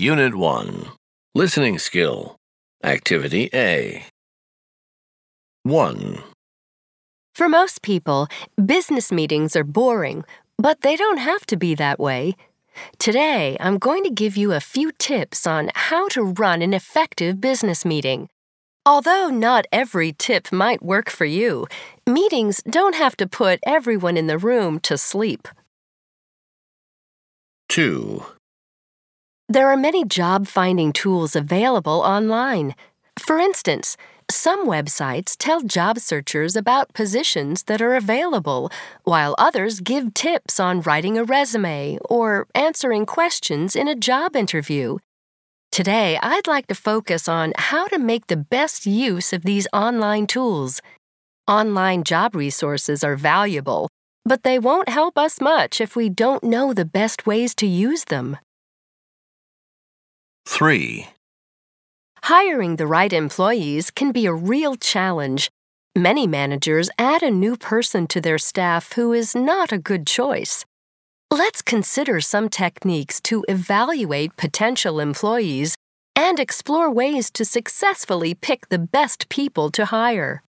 Unit 1. Listening Skill. Activity A. 1. For most people, business meetings are boring, but they don't have to be that way. Today, I'm going to give you a few tips on how to run an effective business meeting. Although not every tip might work for you, meetings don't have to put everyone in the room to sleep. 2. There are many job-finding tools available online. For instance, some websites tell job searchers about positions that are available, while others give tips on writing a resume or answering questions in a job interview. Today, I'd like to focus on how to make the best use of these online tools. Online job resources are valuable, but they won't help us much if we don't know the best ways to use them. 3. Hiring the right employees can be a real challenge. Many managers add a new person to their staff who is not a good choice. Let's consider some techniques to evaluate potential employees and explore ways to successfully pick the best people to hire.